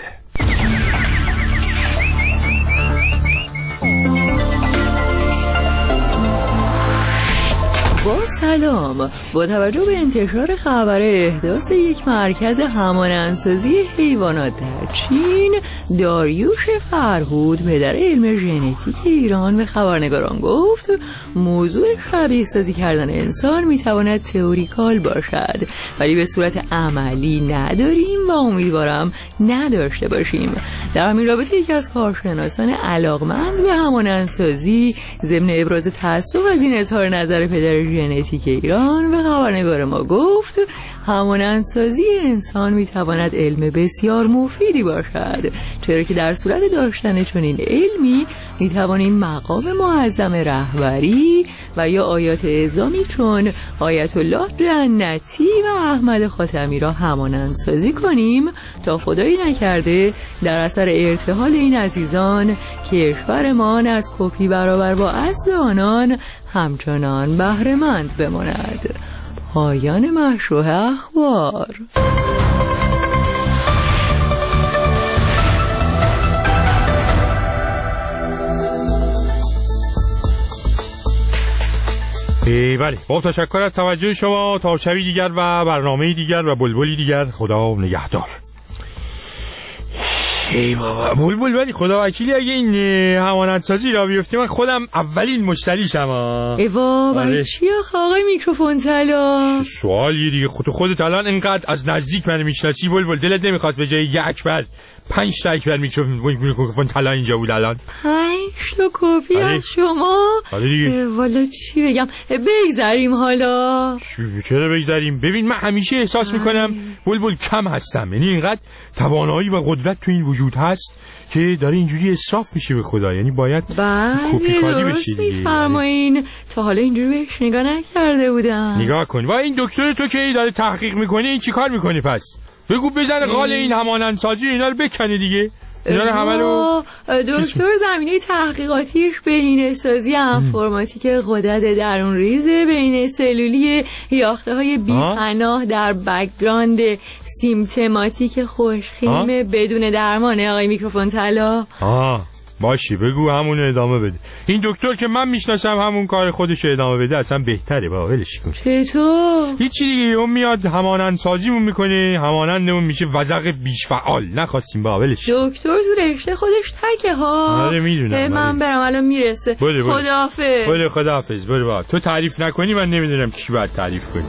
با سلام، با توجه به انتشار خبر احداث یک مرکز همانندسازی حیوانات در چین، داریوش فرهود پدر علم ژنتیک ایران به خبرنگاران گفت موضوع شبیه سازی کردن انسان میتواند تئوریکال باشد ولی به صورت عملی نداریم و امیدوارم نداشته باشیم. در همین رابطه یکی از کارشناسان علاقمند به همانندسازی ضمن ابراز تأسف از این اظهار نظر پدر ژنتیک ایران به خبرنگار ما گفت همانندسازی انسان میتواند علم بسیار مفیدی باشد، چرا که در صورت داشتن چنین علمی میتوانیم مقام معظم رهبری و یا آیات اعظامی چون آیت الله جنتی و احمد خاتمی را همانندسازی کنیم تا خدایی نکرده در اثر ارتحال این عزیزان کشورمان از کپی برابر با اصل آنان همچنان بهره‌مند بماند. پایان مشروع اخبار. بله، با تشکر از توجه شما. تا شبی دیگر و برنامه دیگر و بلبلی دیگر، خدا نگهدار. ای بابا بلبل، ولی خدا وکیلی اگه این همانندسازی را بیفته من خودم اولین مشتریشم. ای بابا برای چی آخه آقای میکروفون طلا؟ سوالیه دیگه. خود خودت الان اینقدر از نزدیک منو میشناسی بلبل، دلت نمیخواست به جای یک اکبر پنج تا اکبر میکروفون طلا اینجا بود الان؟ پنج تا کپی از شما؟ والا چی بگم، بگذاریم حالا. چرا بگذاریم؟ ببین من همیشه احساس میکنم بلبل کم هستم، یعنی اینقدر توانایی و قدرت تو این وجود هست که داره اینجوری اسراف میشه به خدا، یعنی باید کپی کاری بشه دیگه. فرمایین تا حالا اینجوری بهش نگاه نکرده بودم. نگاه کن. و این دکتر تو که داره تحقیق میکنه این چیکار میکنه پس؟ بگو بزنه قال این همانندسازی اینا رو بکنه دیگه. اینا رو همه رو دکتر زمینه تحقیقاتیش بهینه‌سازی انفرماتیک غدد درون ریز بین سلولی یاخته های بی‌پناه در بک‌گراند سیمپتوماتیک خوشخیم بدون درمانه. آقای میکروفون طلا آه باشی بگو همون ادامه بده. این دکتر که من میشناسم همون کار خودش ادامه بده اصلا بهتره. با ولش کن. چطور؟ هیچی دیگه. اون میاد همانندسازیمون میکنه، همانندمون میشه وزغ بیش فعال. نخواستیم. با ولش. دکتر تو رشته خودش تکه ها. آره میدونم. من برم الان میرسه. خداحافظ. بله خداحافظ. برو با. تو تعریف نکنی من نمیدونم کی باید تعریف کنی.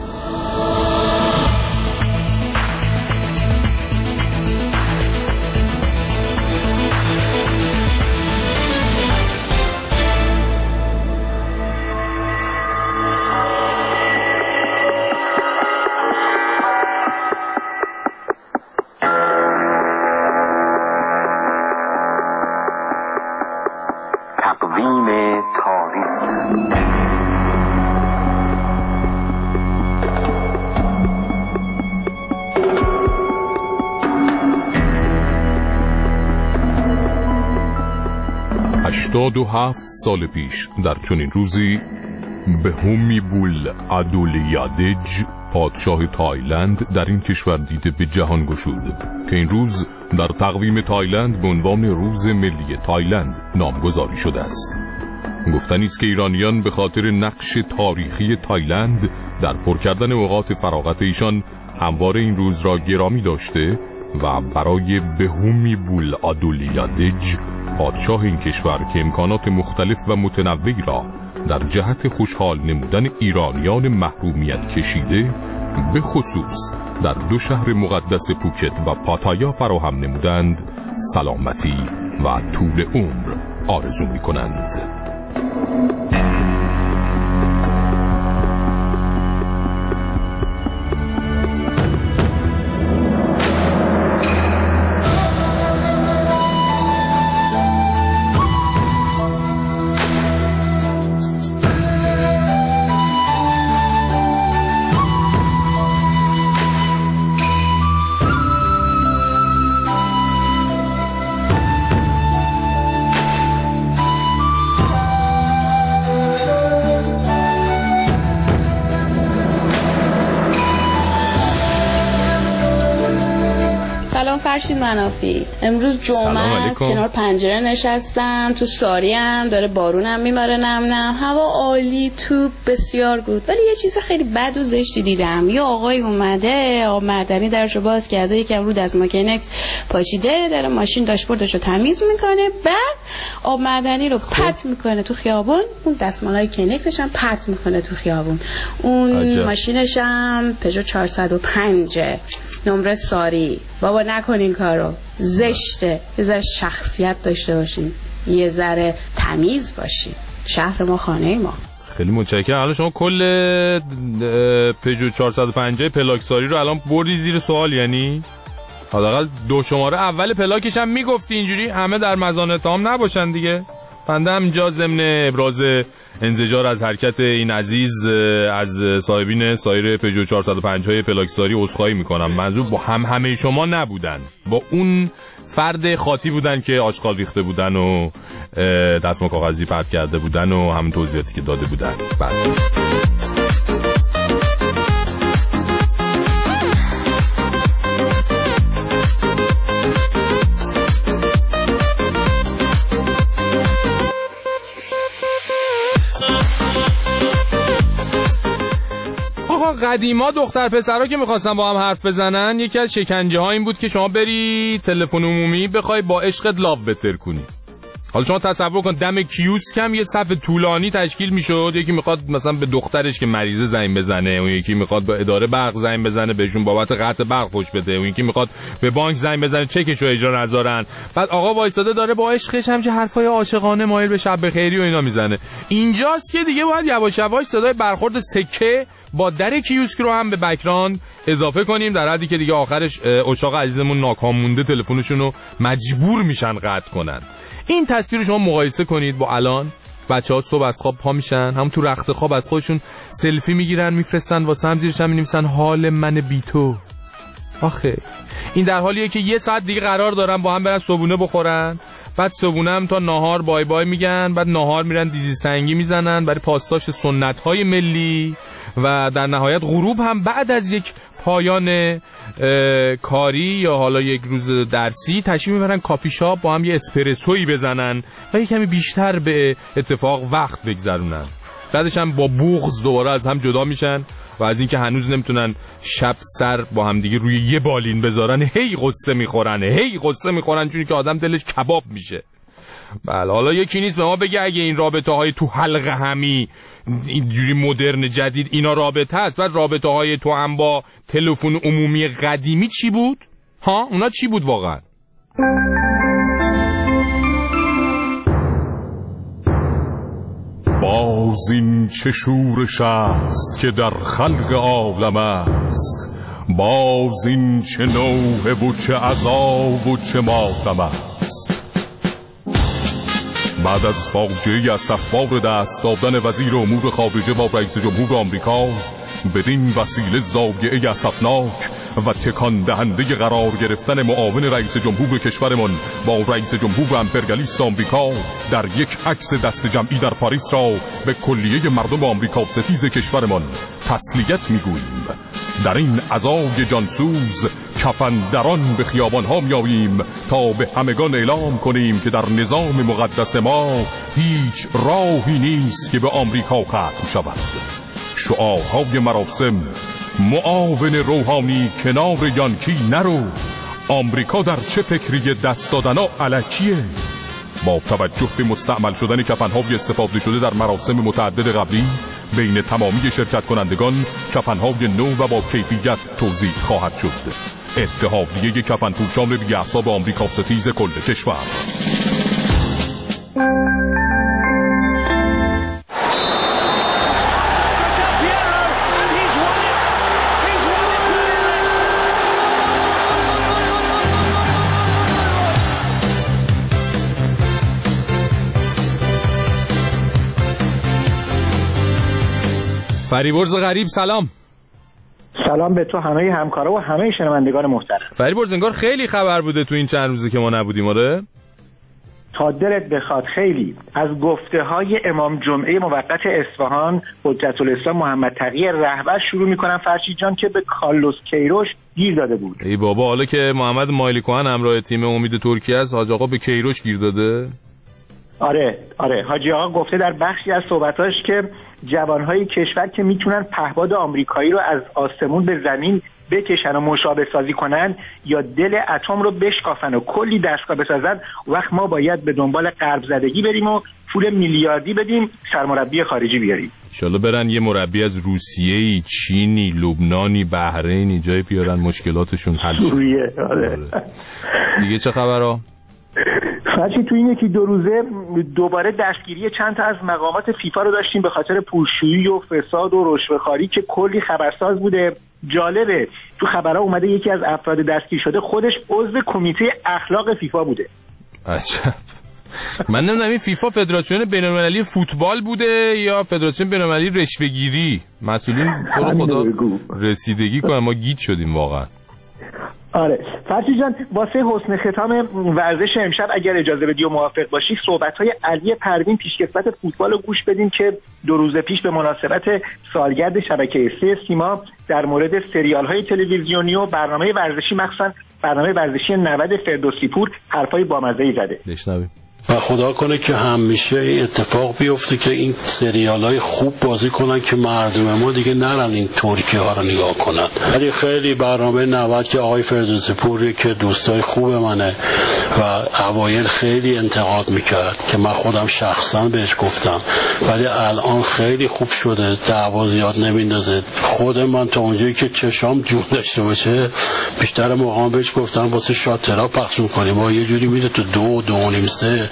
هشتاد و هفت سال پیش در چنین روزی به همی بول عدولیادج پادشاه تایلند در این کشور دیده به جهان گشود که این روز در تقویم تایلند به عنوان روز ملی تایلند نامگذاری شده است. گفتنی است که ایرانیان به خاطر نقش تاریخی تایلند در پر کردن اوقات فراغت ایشان همواره این روز را گرامی داشته و برای بهومی بول آدولیادج پادشاه این کشور که امکانات مختلف و متنوعی را در جهت خوشحال نمودن ایرانیان محرومیت کشیده به خصوص در دو شهر مقدس پوکت و پاتایا فراهم نمودند سلامتی و طول عمر آرزو می کنند. فرشید منافی. امروز جمعه است، کنار پنجره نشستم، تو ساریم داره بارونم میماره، نم نم، هوا عالی، توپ بسیار بود. ولی یه چیز خیلی بد و زشتی دیدم. یه آقای اومده، آقا معدنی درشو باز کرده، یکم رو دست مکانیکس پاشیده، داره ماشین داشبوردشو تمیز میکنه، بعد آب معدنی رو پرت میکنه تو خیابون، اون دستمالای کنکسش هم پرت میکنه تو خیابون. اون عجب. ماشینش هم پژو چهارصد و پنج نمره ساری. بابا نکنین کارو، زشته. یه ذره شخصیت داشته باشین، یه ذره تمیز باشین. شهر ما خانه ما. خیلی متشکرم. الان شما کل پژو چهارصد و پنج پلاکساری رو الان بردی زیر سوال، یعنی حداقل دو شماره اول پلاکش هم میگفتی، اینجوری همه در مزان اتهام نباشن دیگه. بنده هم اینجا ضمن ابراز انزجار از حرکت این عزیز از صاحبین سایر پژو چهارصد و پنج های پلاکساری عذرخواهی میکنم. منظور با هم همه شما نبودن، با اون فرد خاطی بودن که آشغال ریخته بودن و دستمال کاغذی پرت کرده بودن و همین توضیحاتی که داده بودن. بعد قدیما دختر پسرها که میخواستن با هم حرف بزنن، یکی از شکنجه ها این بود که شما بری تلفن عمومی بخوای با عشقت لاو بتر کنی. حالا شما تصور کن دم کیوسک هم یه صف طولانی تشکیل میشد، یکی میخواد مثلا به دخترش که مریضه زنگ بزنه، اون یکی میخواد به اداره برق زنگ بزنه بهشون بابت قطع برق فوش بده، اون یکی میخواد به بانک زنگ بزنه چکشو اجرا نذارن. بعد آقا وایساده داره با عشقش همچه حرفای عاشقانه مایل به شب بخیری و اینا میزنه. اینجاست که دیگه باید یواش یواش صدای برخورد سکه با در کیوسک رو هم به بک‌گراند اضافه کنیم، در حدی که دیگه آخرش عشاق عزیزمون ناکام مونده تلفنشون رو مجبور میشن قطع کنن. این تصویر رو شما مقایسه کنید با الان. بچه‌ها صبح از خواب پا میشن، هم تو رخت خواب از خودشون سلفی میگیرن میفرستن واسه هم، زیرش هم می‌نویسن حال من بی تو. آخه این در حالیه که یه ساعت دیگه قرار دارن با هم برن صبحونه بخورن، بعد صبحونه هم تا نهار بای بای میگن، بعد نهار میرن دیزی سنگی میزنن برای پاسداش سنت‌های ملی، و در نهایت غروب هم بعد از یک پایان کاری یا حالا یک روز درسی تشریف میبرن کافی شاپ با هم یه اسپرسویی بزنن و یه کمی بیشتر به اتفاق وقت بگذرونن. بعدش هم با بغض دوباره از هم جدا میشن و از اینکه هنوز نمیتونن شب سر با هم دیگه روی یه بالین بذارن هی قصه میخورن هی قصه میخورن چون که آدم دلش کباب میشه. بله حالا یکی نیست به ما بگه اگه این رابطه های تو حلقه همی اینجوری مدرن جدید اینا رابطه هست، بعد رابطه های تو هم با تلفن عمومی قدیمی چی بود؟ ها اونا چی بود واقعا؟ باز این چه شورش است که در خلق عالم است، باز این چه نوحه و چه عذاب و چه ماتم است. بعد از فاجعه اسفبار دست دادن وزیر امور خارجه با رئیس جمهور آمریکا، بدین وسیله ضایعه اسفناک و تکان دهنده قرار گرفتن معاون رئیس جمهور کشورمان با رئیس جمهور امپریالیست آمریکا در یک عکس دست جمعی در پاریس را به کلیه مردم آمریکا ستیز کشورمان تسلیت میگوییم. در این عزای جانسوز کفن دران به خیابان ها میاییم تا به همگان اعلام کنیم که در نظام مقدس ما هیچ راهی نیست که به آمریکا ختم شود. شعارهای مراسم: معاون روحانی کنار یانکی نرو، آمریکا در چه فکری دست دادنا الکیه. با توجه به مستعمل شدن کفن‌های استفاده شده در مراسم متعدد قبلی بین تمامی شرکت کنندگان کفن‌های نو و با کیفیت توزیع خواهد شد. اتحادیه کفن‌پوشان بی‌اعصاب آمریکا ستیز کل کشور. فریبرز غریب سلام. سلام به تو، همه همکارا و همه شنوندگان محترم. فریبرز انگار خیلی خبر بوده تو این چند روزی که ما نبودیم. آره تا دلت بخواد خیلی. از گفته های امام جمعه موقت اصفهان حجت الاسلام محمد تقی رهبر شروع میکنم فرشید جان که به کارلوس کیروش گیر داده بود. ای بابا، حالا که محمد مایلیکوهن همراه تیم امید ترکیه است، حاج آقا به کیروش گیر داده؟ آره آره حاجی آقا گفته در بخشی از صحبتاش که جوانهای کشور که میتونن پهپاد آمریکایی رو از آسمون به زمین بکشن و مشابه سازی کنن یا دل اتم رو بشکافن و کلی دستگاه بسازن، وقت ما باید به دنبال غرب زدگی بریم و پول میلیاردی بدیم سرمربی خارجی بیاریم. انشالله برن یه مربی از روسیه‌ای، چینی، لبنانی، بحرینی جای بیارن مشکلاتشون حل شه. سوریه. آره. دیگه چه خبرها؟ فرشی تو این یکی دو روزه دوباره دستگیری چند تا از مقامات فیفا رو داشتیم به خاطر پولشویی و فساد و رشوه‌خواری که کلی خبرساز بوده. جالبه تو خبرها اومده یکی از افراد دستگیر شده خودش عضو کمیته اخلاق فیفا بوده. عجب. من نمیدونم این فیفا فدراسیون بین‌المللی فوتبال بوده یا فدراسیون بین‌المللی رشوه‌گیری. مسئولین تو خدا رسیدگی کنن، ما گیج شدیم واقعا. آره فرشی جان، واسه حسن ختام ورزش امشب اگر اجازه بدی و موافق باشی صحبت‌های علی پروین پیشکسوت فوتبال رو گوش بدیم که دو روز پیش به مناسبت سالگرد شبکه سه سیما در مورد سریال‌های تلویزیونی و برنامه ورزشی مخصوصا برنامه ورزشی نود فردوسی پور حرفای بامزه‌ای زده. بشنویم. و خدا کنه که همیشه اتفاق بیفته که این سریال‌های خوب بازی کنن که مردم ما دیگه نرن این ترکیه ها رو نگاه کنن. ولی خیلی برنامه نود که آقای فردوسی پوری که دوستای خوب منه و اوایل خیلی انتقاد میکرد که من خودم شخصا بهش گفتم، ولی الان خیلی خوب شده، دعوا زیاد نمیندازه. خود من تا اونجایی که چشام جون داشته باشه بیشتر موقع بهش گفتم واسه شاترها پخش می‌کنیم، ما یه جوری میده تو دو دو و نیم سه.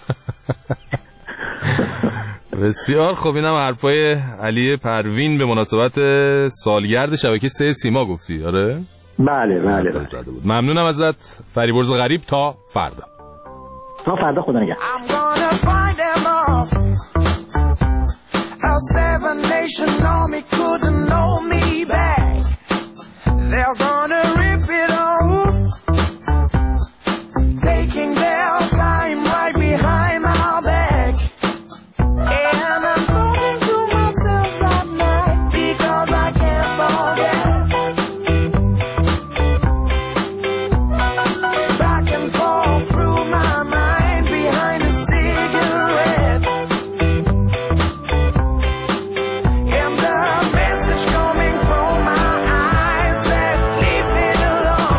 بسیار خوب. اینم حرفای علی پروین به مناسبت سالگرد شبکه سه سیما گفتی. آره بله بله, بله. ممنونم ازت فریبرز غریب. تا فردا. تا فردا خدا نگهدار. Taking their time right behind my back, and I'm talking to myself at night because I can't forget. Back and forth through my mind behind a cigarette, and the message coming from my eyes says leave it alone.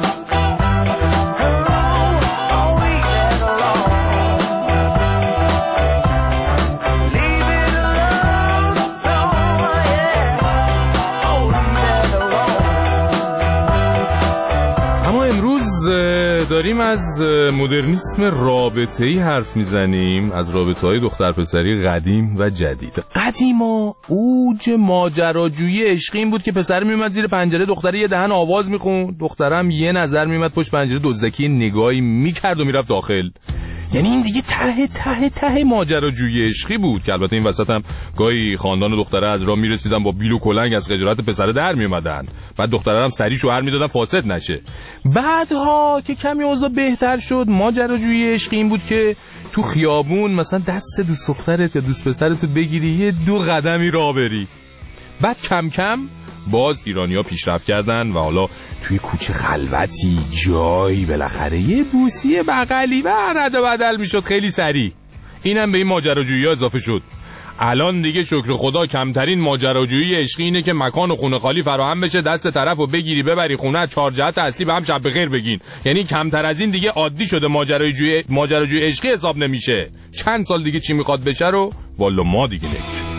داریم از مدرنیسم رابطه‌ای حرف میزنیم، از رابطه‌های دختر پسری قدیم و جدید. قدیما اوج ماجراجویی عشقی این بود که پسر میومد زیر پنجره، دختره یه دهن آواز میخوند، دخترم یه نظر میومد پشت پنجره دزدکی نگاهی میکرد و میرفت داخل. یعنی این دیگه ته ته ته ماجراجویی عشقی بود که البته این وسط هم گاهی خاندان و دختره از راه میرسیدن با بیل و کلنگ از خجالت پسره در میومدن، بعد دختره هم سری شوهر میدادن فاسد نشه. بعدها که کمی اوضاع بهتر شد، ماجراجویی عشقی این بود که تو خیابون مثلا دست دوست دخترت یا دوست پسرت بگیری یه دو قدمی راه بری، بعد کم کم باز ایرانی‌ها پیشرفت کردن و حالا توی کوچه خلوتی جایی بالاخره یه بوسی بغلی و رد و بدل میشد خیلی سریع. اینم به این ماجراجویی‌ها اضافه شد. الان دیگه شکر خدا کمترین ماجراجویی عشقی اینه که مکان و خونه خالی فراهم بشه، دست طرفو بگیری ببری خونه، چهار جهت اصلی به هم شب بخیر بگین. یعنی کمتر از این دیگه عادی شده، ماجراجویی ماجراجویی عشقی حساب نمیشه. چند سال دیگه چی میخواد بشه رو والا ما دیگه نمیدونیم.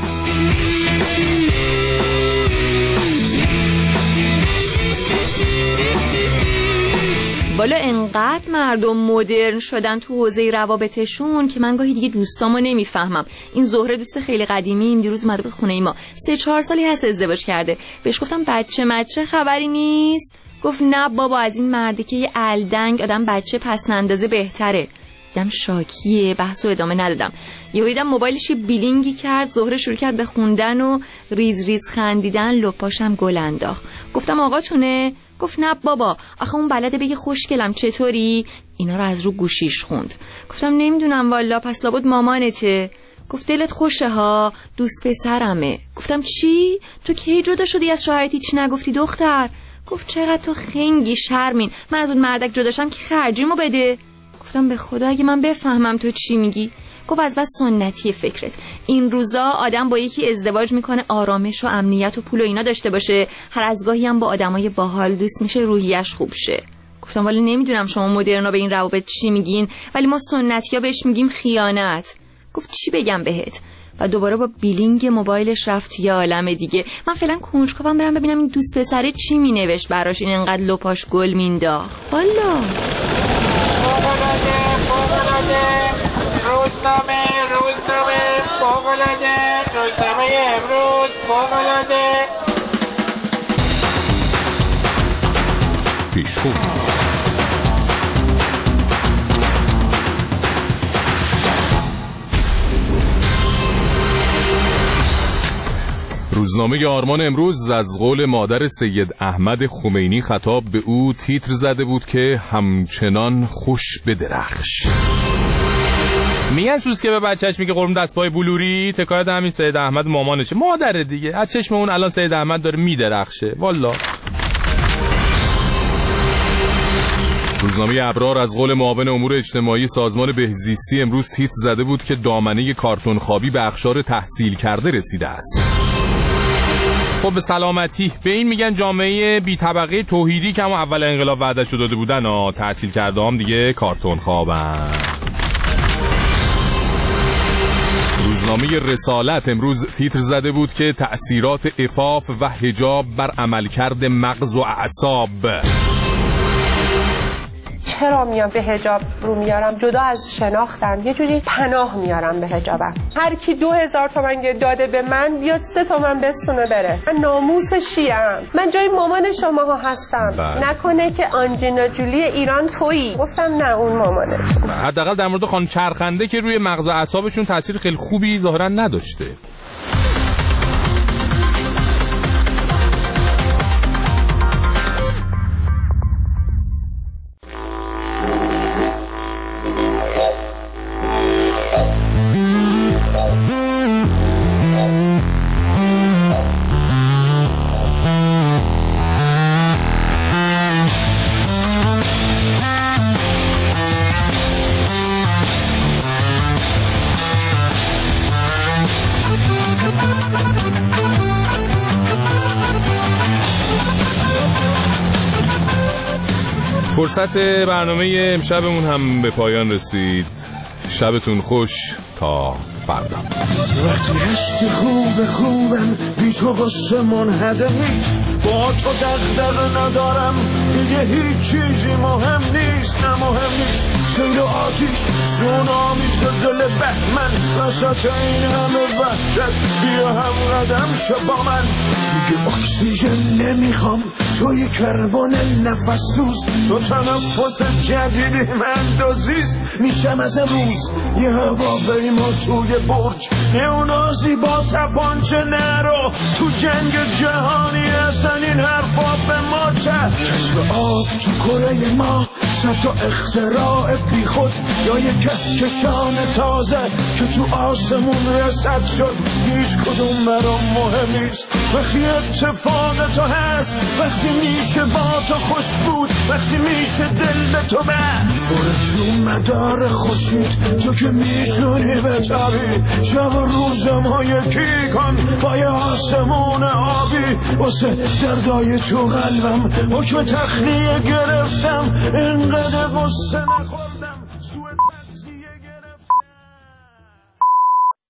والا انقدر مردم مدرن شدن تو حوزه روابطشون که من گاهی دیگه دوستامو نمیفهمم. این زهره دوست خیلی قدیمیم دیروز اومده بود خونه ما، سه چهار سالی هست ازدواج کرده. بهش گفتم بچه مچه خبری نیست؟ گفت نه بابا، از این مرده که یه الدنگ آدم بچه پس نندازه بهتره. دیدم شاکیه، بحثو ادامه ندادم. یهو دیدم موبایلش بیلینگی کرد، زهره شروع کرد به خوندن و ریز ریز خندیدن، لپاشم گل انداخت. گفتم آقاتونه؟ گفت نه بابا، آخه اون بلده بگه خوشگلم چطوری؟ اینا رو از رو گوشیش خوند. گفتم نمیدونم والا، پس لابد مامانته. گفت دلت خوشه ها، دوست پسرمه. گفتم چی؟ تو کی جدا شدی از شوهرت هیچ نگفتی دختر؟ گفت چقدر تو خنگی شرمین، من از اون مردک جداشم که خرجیمو بده. گفتم به خدا اگه من بفهمم تو چی میگی. گفت از بس سنتی فکرت، این روزا آدم با یکی ازدواج میکنه آرامش و امنیت و پول و اینا داشته باشه، هر از گاهی هم با آدمای باحال دوست میشه روحیش خوب شه. گفتم والا نمیدونم شما مدرنا به این روابط چی میگین، ولی ما سنتی‌ها بهش میگیم خیانت. گفت چی بگم بهت؟ و دوباره با بیلینگ موبایلش رفت یه عالم دیگه. من فعلا کنجکاوم برم ببینم این دوست پسره چی مینوشت براش، این انقدر لپاش گل مینداخت. والا روزنامه روزنامه فوق‌العاده، روزنامه امروز فوق‌العاده. پیشخو روزنامه آرمان امروز از قول مادر سید احمد خمینی خطاب به او تیتر زده بود که همچنان خوش بدرخش. میگن سوز که به بچهش میگه قرم دست پای بلوری، تکایت همین سید احمد مامانشه، مادره دیگه. از چشم اون الان سید احمد داره میدرخشه والا. روزنامه ابرار از قول معاون امور اجتماعی سازمان بهزیستی امروز تیتر زده بود که دامنه کارتون خوابی به اقشار تحصیل کرده رسیده است. خب به سلامتی. به این میگن جامعه بی طبقه توحیدی که همون اول انقلاب وعده شده داده بودن ها. تحصیل کرده هم دیگه کارتون خوابن. روزنامه رسالت امروز تیتر زده بود که تأثیرات عفاف و حجاب بر عملکرد مغز و اعصاب. چرا میام به حجاب رو میارم؟ جدا از شناختم یه جوری پناه میارم به حجابم. هر کی دو هزار تومن داده به من بیاد سه تومن بستونه بره. من ناموس شیعم، من جای مامان شماها هستم. بله. نکنه که آنجلینا جولی ایران تویی. گفتم نه اون مامانه. حداقل در مورد خانم چرخنده که روی مغز و اعصابشون تاثیر خیلی خوبی ظاهرا نداشته. فرصت برنامه امشبمون هم به پایان رسید. شبتون خوش تا فردا. وقتی هستی خوب خوبم بی تو قصه منهدم نیست، با تو دغدغه ندارم دیگه هیچ چیزی مهم نیست. نه مهم نیست سیل آتیش سونامی زلزله بهمن وسط این همه وحشت بیا هم قدم شو با من. دیگه اکسیژن نمیخوام، تو یه کربن نفس سوز، تو تنفس جدیدی من دوزیست. میشم از امروز یه هواپیما توی برج، نیونازی با تپانچه نرو، تو جنگ جهانی اصلا میزن این حرفا به ما چه؟ کشف آب تو کره ما، صد تا اختراع بی خود یا یک کهکشان تازه که تو آسمون رسد شد، هیچ کدوم برام مهم نیست. وقتی اتفاق تو هست، وقتی میشه با تو خوش بود، وقتی میشه دل به تو بست، برو تو مدار خوشید تو که میتونی بتابی، شب و روز ما یکی کن با یه آسمون آبی. واسه دردای تو قلبم حکم تخلیه گرفتم، اینقدر غصه نخور.